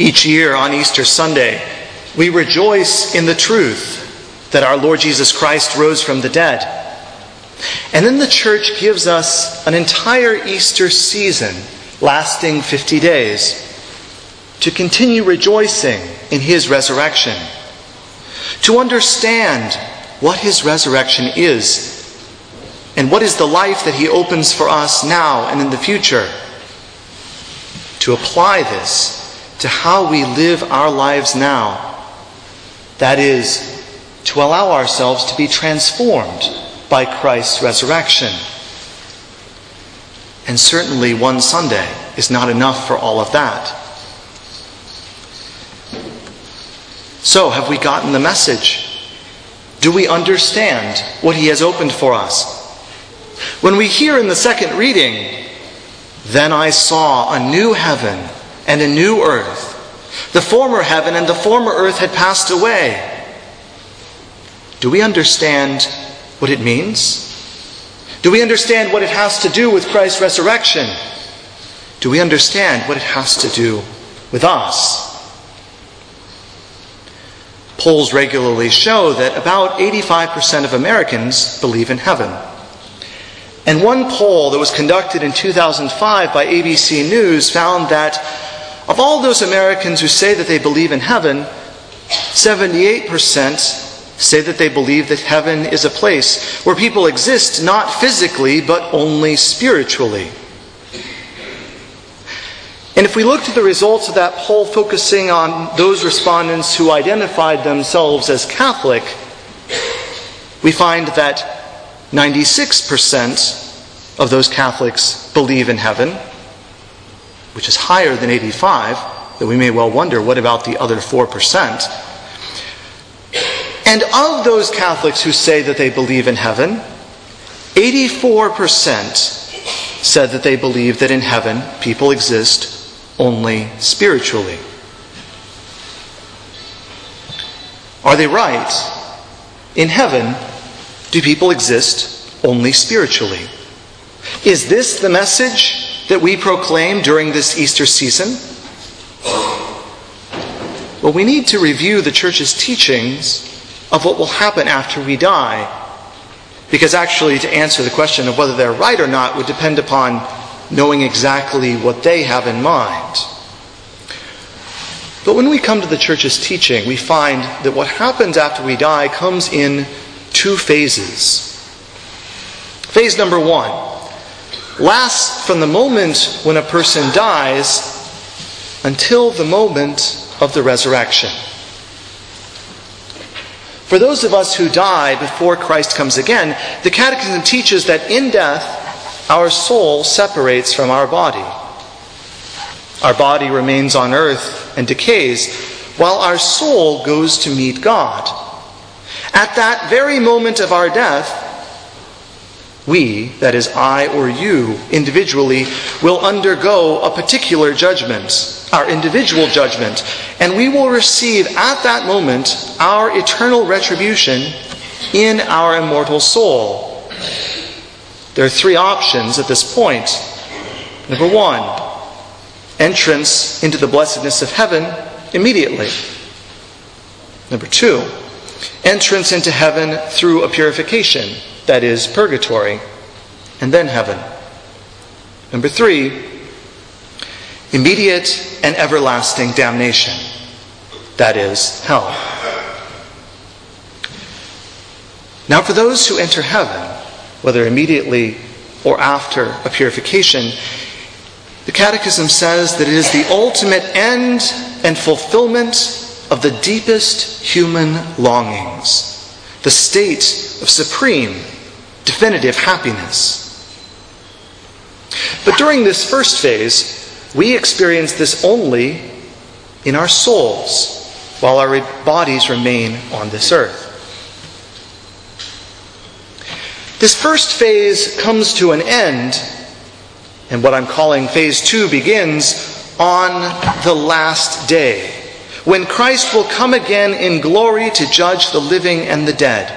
Each year on Easter Sunday, we rejoice in the truth that our Lord Jesus Christ rose from the dead. And then the Church gives us an entire Easter season lasting 50 days to continue rejoicing in His resurrection, to understand what His resurrection is and what is the life that He opens for us now and in the future, to apply this to how we live our lives now. That is, to allow ourselves to be transformed by Christ's resurrection. And certainly one Sunday is not enough for all of that. So, have we gotten the message? Do we understand what He has opened for us? When we hear in the second reading, "Then I saw a new heaven and a new earth. The former heaven and the former earth had passed away." Do we understand what it means? Do we understand what it has to do with Christ's resurrection? Do we understand what it has to do with us? Polls regularly show that about 85% of Americans believe in heaven. And one poll that was conducted in 2005 by ABC News found that of all those Americans who say that they believe in heaven, 78% say that they believe that heaven is a place where people exist not physically but only spiritually. And if we looked at the results of that poll focusing on those respondents who identified themselves as Catholic, we find that 96% of those Catholics believe in heaven, which is higher than 85, that we may well wonder, what about the other 4%? And of those Catholics who say that they believe in heaven, 84% said that they believe that in heaven people exist only spiritually. Are they right? In heaven, do people exist only spiritually? Is this the message that we proclaim during this Easter season? Well, we need to review the Church's teachings of what will happen after we die, because actually to answer the question of whether they're right or not would depend upon knowing exactly what they have in mind. But when we come to the Church's teaching, we find that what happens after we die comes in two phases. Phase number one lasts from the moment when a person dies until the moment of the resurrection. For those of us who die before Christ comes again, the Catechism teaches that in death, our soul separates from our body. Our body remains on earth and decays, while our soul goes to meet God. At that very moment of our death, we, that is I or you, individually, will undergo a particular judgment, our individual judgment, and we will receive at that moment our eternal retribution in our immortal soul. There are three options at this point. Number one, entrance into the blessedness of heaven immediately. Number two, entrance into heaven through a purification, that is, purgatory, and then heaven. Number three, immediate and everlasting damnation, that is, hell. Now, for those who enter heaven, whether immediately or after a purification, the Catechism says that it is the ultimate end and fulfillment of the deepest human longings, the state of supreme, definitive happiness. But during this first phase, we experience this only in our souls, while our bodies remain on this earth. This first phase comes to an end, and what I'm calling phase 2 begins on the last day, when Christ will come again in glory to judge the living and the dead.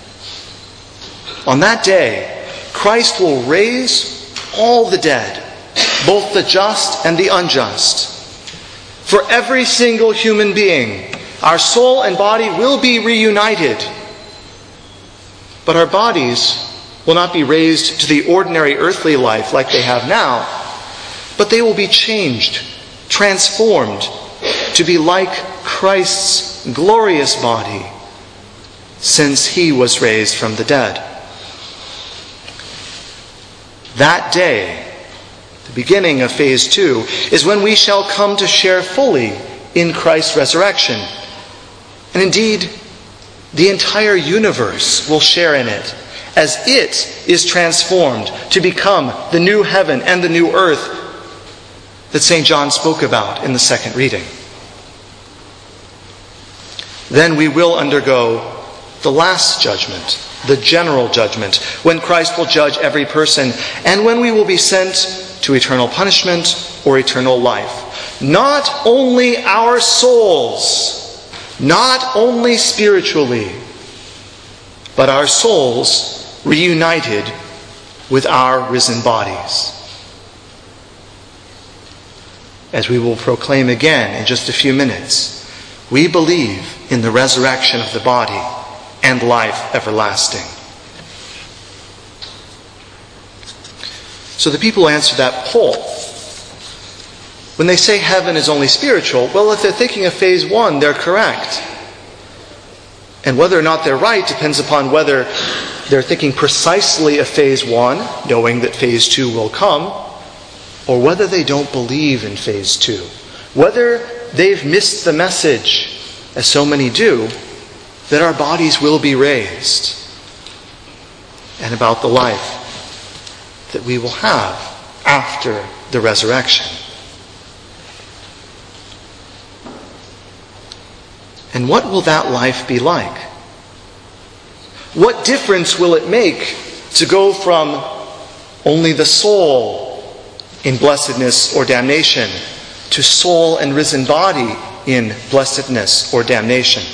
On that day, Christ will raise all the dead, both the just and the unjust, For every single human being, our soul and body will be reunited. But our bodies will not be raised to the ordinary earthly life like they have now, but they will be changed, transformed to be like Christ's glorious body, since he was raised from the dead. That day, the beginning of phase 2, is when we shall come to share fully in Christ's resurrection. And indeed, the entire universe will share in it, as it is transformed to become the new heaven and the new earth that St. John spoke about in the second reading. Then we will undergo the last judgment, the general judgment, when Christ will judge every person, and when we will be sent to eternal punishment or eternal life. Not only our souls, not only spiritually, but our souls reunited with our risen bodies. As we will proclaim again in just a few minutes, we believe in the resurrection of the body and life everlasting. So the people answer that poll. When they say heaven is only spiritual, well, if they're thinking of phase 1, they're correct. And whether or not they're right depends upon whether they're thinking precisely of phase 1, knowing that phase 2 will come, or whether they don't believe in phase 2. Whether they've missed the message, as so many do, that our bodies will be raised, and about the life that we will have after the resurrection. And what will that life be like? What difference will it make to go from only the soul in blessedness or damnation to soul and risen body in blessedness or damnation?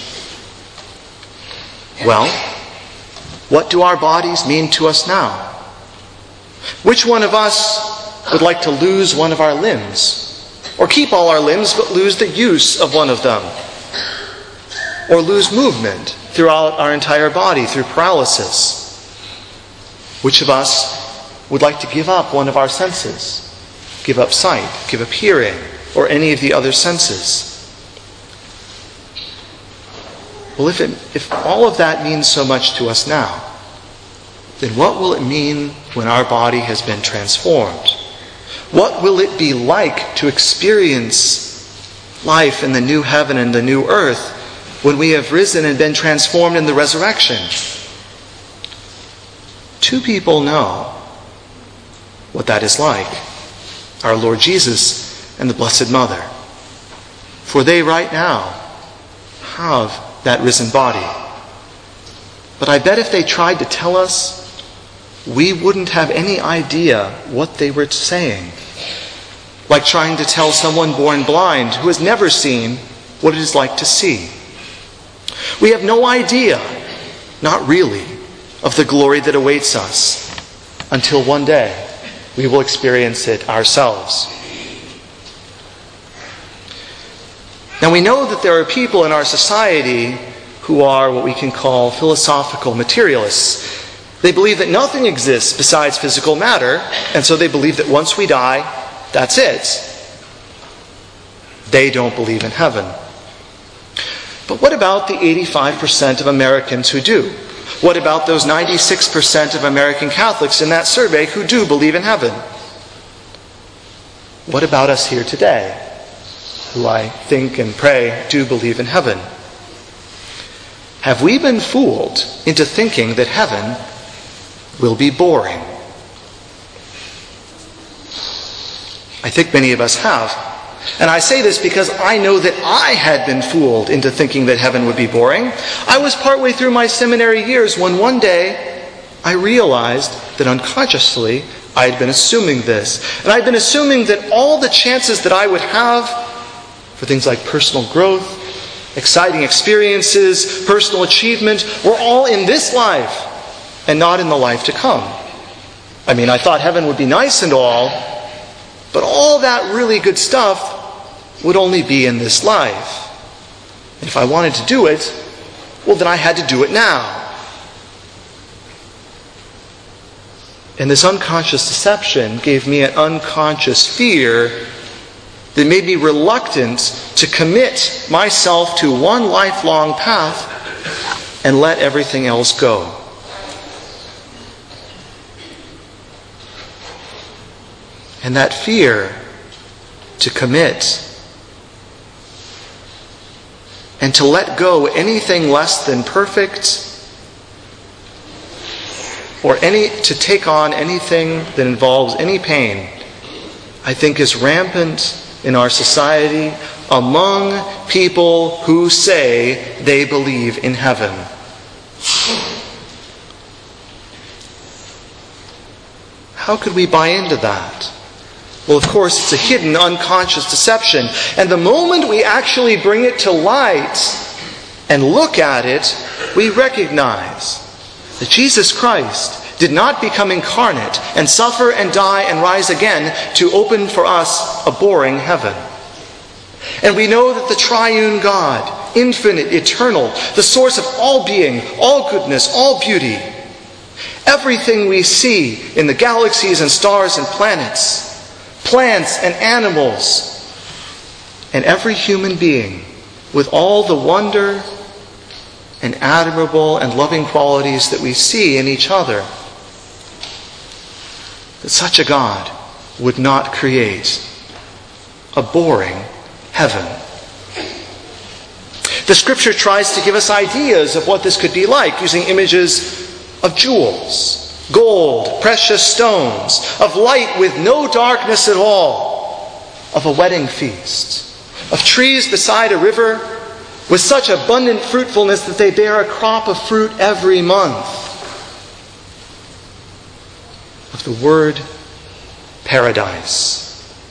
Well, what do our bodies mean to us now? Which one of us would like to lose one of our limbs? Or keep all our limbs but lose the use of one of them? Or lose movement throughout our entire body through paralysis? Which of us would like to give up one of our senses? Give up sight, give up hearing, or any of the other senses? Well, if all of that means so much to us now, then what will it mean when our body has been transformed? What will it be like to experience life in the new heaven and the new earth when we have risen and been transformed in the resurrection? Two people know what that is like: our Lord Jesus and the Blessed Mother. For they right now have that risen body. But I bet if they tried to tell us, we wouldn't have any idea what they were saying. Like trying to tell someone born blind who has never seen what it is like to see. We have no idea, not really, of the glory that awaits us until one day we will experience it ourselves. Now we know that there are people in our society who are what we can call philosophical materialists. They believe that nothing exists besides physical matter, and so they believe that once we die, that's it. They don't believe in heaven. But what about the 85% of Americans who do? What about those 96% of American Catholics in that survey who do believe in heaven? What about us here today, who I think and pray do believe in heaven? Have we been fooled into thinking that heaven will be boring? I think many of us have. And I say this because I know that I had been fooled into thinking that heaven would be boring. I was partway through my seminary years when one day I realized that unconsciously I had been assuming this. And I'd been assuming that all the chances that I would have for things like personal growth, exciting experiences, personal achievement, were all in this life and not in the life to come. I mean, I thought heaven would be nice and all, but all that really good stuff would only be in this life. And if I wanted to do it, well, then I had to do it now. And this unconscious deception gave me an unconscious fear that made me reluctant to commit myself to one lifelong path and let everything else go. And that fear to commit and to let go anything less than perfect, or to take on anything that involves any pain, I think is rampant in our society among people who say they believe in heaven. How could we buy into that? Well, of course, it's a hidden, unconscious deception. And the moment we actually bring it to light and look at it, we recognize that Jesus Christ did not become incarnate and suffer and die and rise again to open for us a boring heaven. And we know that the triune God, infinite, eternal, the source of all being, all goodness, all beauty, everything we see in the galaxies and stars and planets, plants and animals, and every human being with all the wonder and admirable and loving qualities that we see in each other, that such a God would not create a boring heaven. The Scripture tries to give us ideas of what this could be like, using images of jewels, gold, precious stones, of light with no darkness at all, of a wedding feast, of trees beside a river with such abundant fruitfulness that they bear a crop of fruit every month, of the word paradise.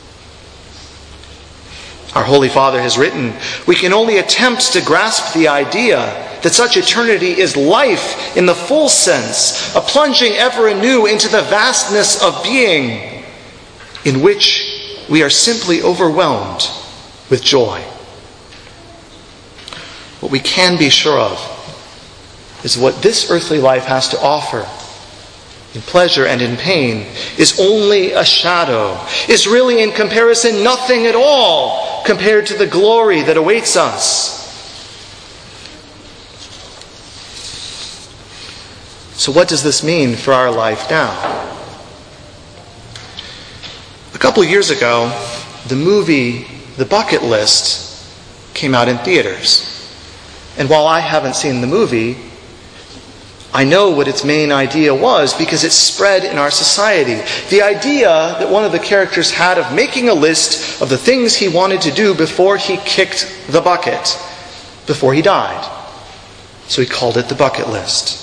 Our Holy Father has written, we can only attempt to grasp the idea that such eternity is life in the full sense, a plunging ever anew into the vastness of being, in which we are simply overwhelmed with joy. What we can be sure of is what this earthly life has to offer, in pleasure and in pain, is only a shadow, is really in comparison nothing at all compared to the glory that awaits us. So what does this mean for our life now? A couple of years ago, the movie The Bucket List came out in theaters. And while I haven't seen the movie, I know what its main idea was because it spread in our society. The idea that one of the characters had of making a list of the things he wanted to do before he kicked the bucket, before he died. So he called it The Bucket List.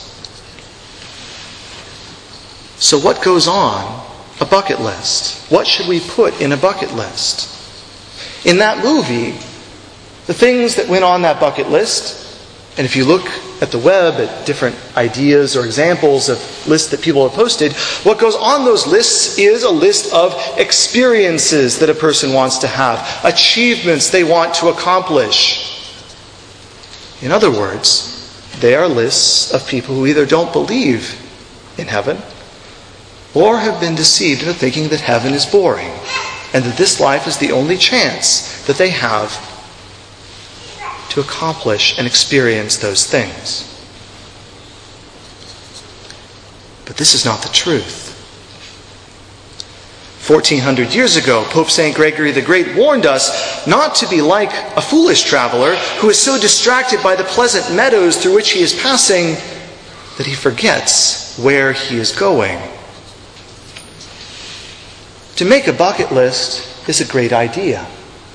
So what goes on a bucket list? What should we put in a bucket list? In that movie, the things that went on that bucket list, and if you look at the web at different ideas or examples of lists that people have posted, what goes on those lists is a list of experiences that a person wants to have, achievements they want to accomplish. In other words, they are lists of people who either don't believe in heaven or have been deceived into thinking that heaven is boring and that this life is the only chance that they have to accomplish and experience those things. But this is not the truth. 1400 years ago, Pope St. Gregory the Great warned us not to be like a foolish traveler who is so distracted by the pleasant meadows through which he is passing that he forgets where he is going. To make a bucket list is a great idea.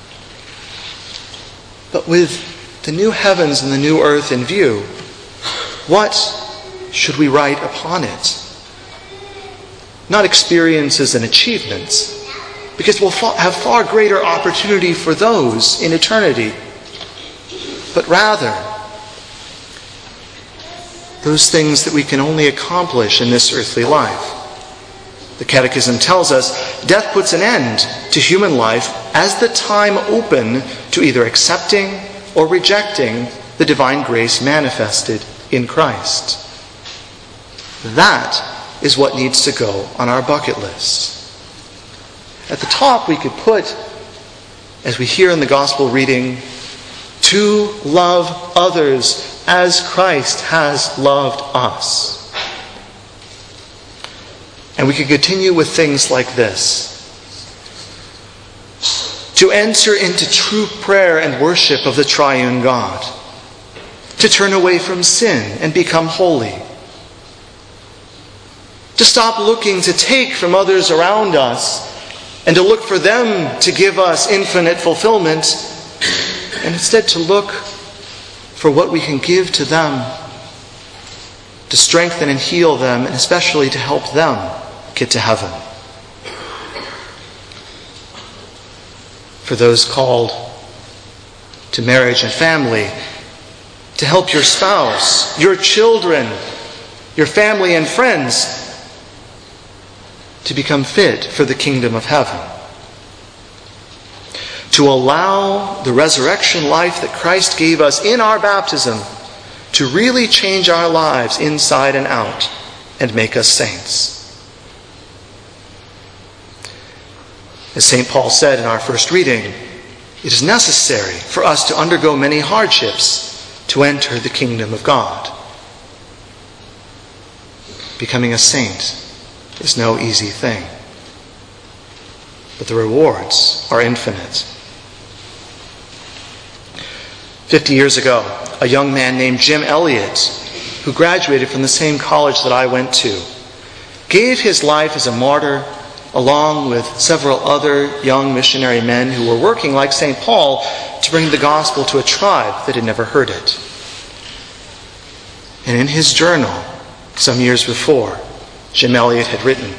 But with the new heavens and the new earth in view, what should we write upon it? Not experiences and achievements, because we'll have far greater opportunity for those in eternity. But rather, those things that we can only accomplish in this earthly life. The Catechism tells us death puts an end to human life as the time open to either accepting or rejecting the divine grace manifested in Christ. That is what needs to go on our bucket list. At the top we could put, as we hear in the gospel reading, to love others as Christ has loved us. And we could continue with things like this. To enter into true prayer and worship of the triune God. To turn away from sin and become holy. To stop looking to take from others around us and to look for them to give us infinite fulfillment, and instead to look for what we can give to them to strengthen and heal them, and especially to help them get to heaven. For those called to marriage and family, to help your spouse, your children, your family and friends to become fit for the kingdom of heaven. To allow the resurrection life that Christ gave us in our baptism to really change our lives inside and out and make us saints. As St. Paul said in our first reading, it is necessary for us to undergo many hardships to enter the kingdom of God. Becoming a saint is no easy thing, but the rewards are infinite. 50 years ago, a young man named Jim Elliot, who graduated from the same college that I went to, gave his life as a martyr along with several other young missionary men who were working like St. Paul to bring the gospel to a tribe that had never heard it. And in his journal, some years before, Jim Elliot had written,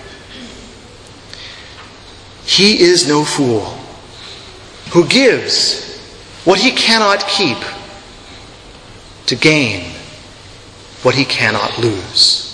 "He is no fool who gives what he cannot keep to gain what he cannot lose."